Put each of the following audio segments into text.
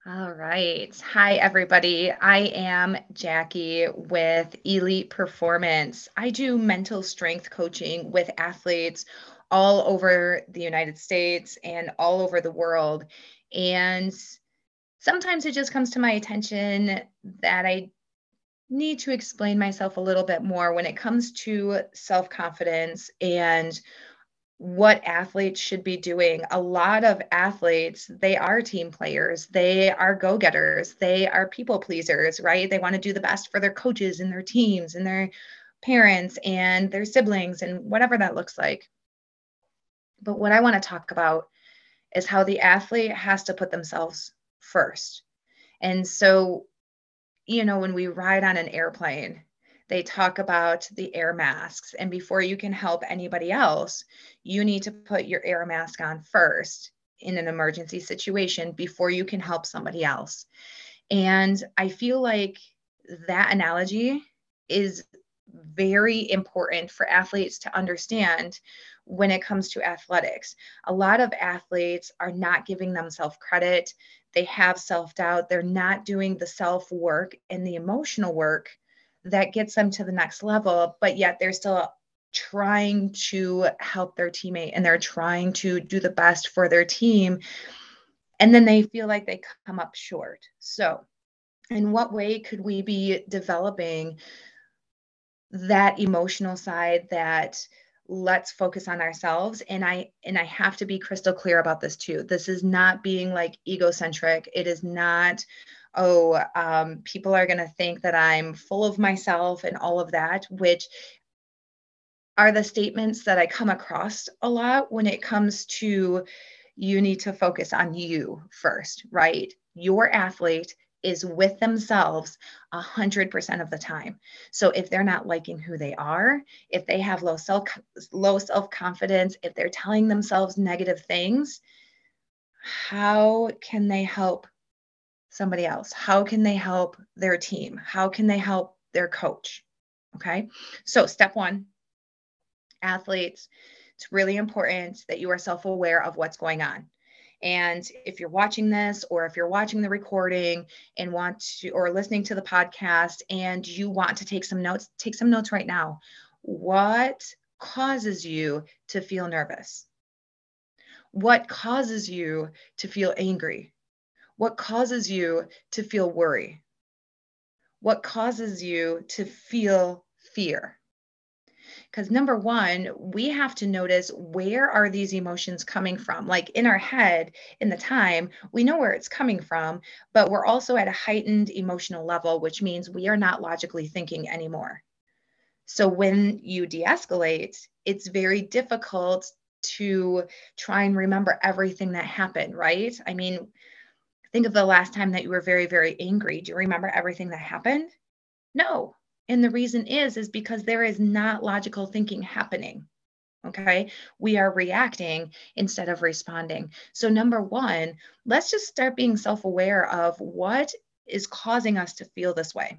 All right. Hi, everybody. I am Jackie with Elite Performance. I do mental strength coaching with athletes all over the United States and all over the world. And sometimes it just comes to my attention that I need to explain myself a little bit more when it comes to self confidence and what athletes should be doing. A lot of athletes, they are team players, they are go-getters, they are people pleasers, right? They want to do the best for their coaches and their teams and their parents and their siblings and whatever that looks like. But what I want to talk about is how the athlete has to put themselves first. And so, when we ride on an airplane, they talk about the air masks. And before you can help anybody else, you need to put your air mask on first in an emergency situation before you can help somebody else. And I feel like that analogy is very important for athletes to understand when it comes to athletics. A lot of athletes are not giving themselves credit. They have self doubt. They're not doing the self work and the emotional work that gets them to the next level, but yet they're still trying to help their teammate and they're trying to do the best for their team. And then they feel like they come up short. So, in what way could we be developing that emotional side, that let's focus on ourselves? And I have to be crystal clear about this too. This is not being like egocentric. It is not, people are going to think that I'm full of myself and all of that, which are the statements that I come across a lot when it comes to you need to focus on you first, right? Your athlete is with themselves 100% of the time. So if they're not liking who they are, if they have low self-confidence, if they're telling themselves negative things, how can they help somebody else? How can they help their team? How can they help their coach? Okay? So step 1, athletes, it's really important that you are self aware of what's going on. And if you're watching this, or if you're watching the recording and want to, or listening to the podcast and you want to take some notes right now. What causes you to feel nervous? What causes you to feel angry? What causes you to feel worry? What causes you to feel fear? Because number one, we have to notice, where are these emotions coming from? Like in our head, in the time, we know where it's coming from, but we're also at a heightened emotional level, which means we are not logically thinking anymore. So when you de-escalate, it's very difficult to try and remember everything that happened, right? I mean, think of the last time that you were very, very angry. Do you remember everything that happened? No. And the reason is because there is not logical thinking happening. Okay. We are reacting instead of responding. So, number one, let's just start being self aware of what is causing us to feel this way.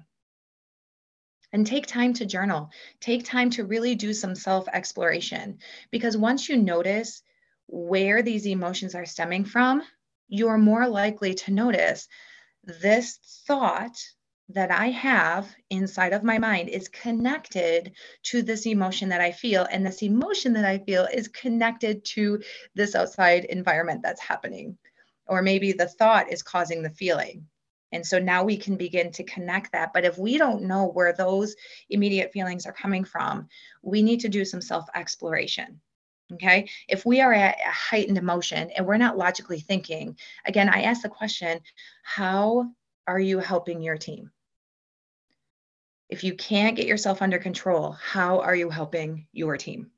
And take time to journal, take time to really do some self exploration. Because once you notice where these emotions are stemming from, you're more likely to notice this thought that I have inside of my mind is connected to this emotion that I feel. And this emotion that I feel is connected to this outside environment that's happening. Or maybe the thought is causing the feeling. And so now we can begin to connect that. But if we don't know where those immediate feelings are coming from, we need to do some self exploration. Okay. If we are at a heightened emotion and we're not logically thinking, again, I ask the question, how are you helping your team? If you can't get yourself under control, how are you helping your team?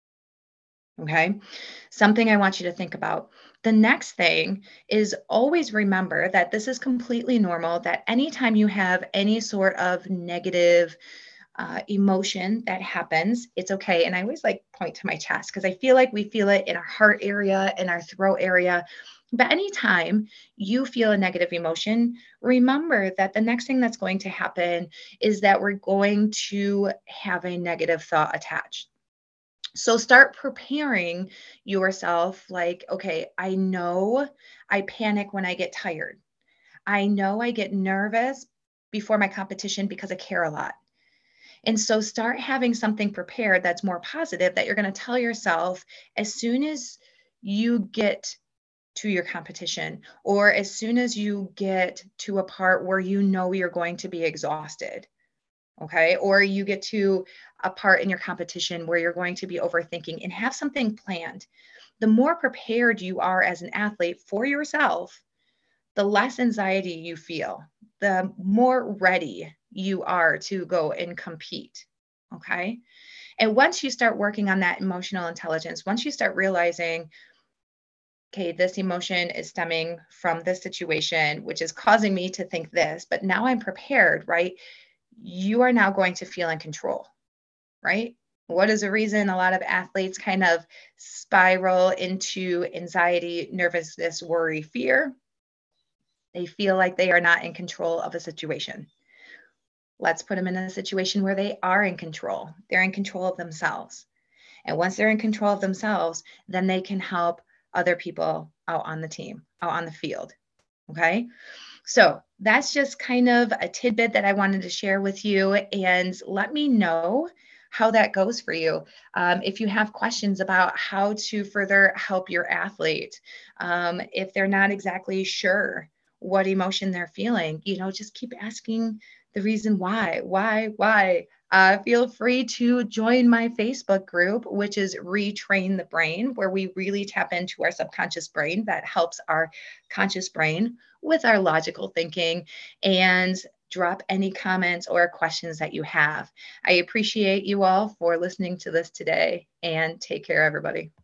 Okay. Something I want you to think about. The next thing is, always remember that this is completely normal, that anytime you have any sort of negative emotion that happens, it's okay. And I always like point to my chest because I feel like we feel it in our heart area, in our throat area. But anytime you feel a negative emotion, remember that the next thing that's going to happen is that we're going to have a negative thought attached. So start preparing yourself like, okay, I know I panic when I get tired. I know I get nervous before my competition because I care a lot. And so start having something prepared that's more positive that you're going to tell yourself as soon as you get to your competition, or as soon as you get to a part where you know you're going to be exhausted. Okay. Or you get to a part in your competition where you're going to be overthinking, and have something planned. The more prepared you are as an athlete for yourself, the less anxiety you feel, the more ready you are to go and compete. Okay. And once you start working on that emotional intelligence, once you start realizing, okay, this emotion is stemming from this situation, which is causing me to think this, but now I'm prepared, right? You are now going to feel in control, right? What is the reason a lot of athletes kind of spiral into anxiety, nervousness, worry, fear? They feel like they are not in control of a situation. Let's put them in a situation where they are in control. They're in control of themselves. And once they're in control of themselves, then they can help other people out on the team, out on the field. Okay. So that's just kind of a tidbit that I wanted to share with you. And let me know how that goes for you. If you have questions about how to further help your athlete, if they're not exactly sure what emotion they're feeling, just keep asking the reason why. Feel free to join my Facebook group, which is Retrain the Brain, where we really tap into our subconscious brain that helps our conscious brain with our logical thinking, and drop any comments or questions that you have. I appreciate you all for listening to this today, and take care, everybody.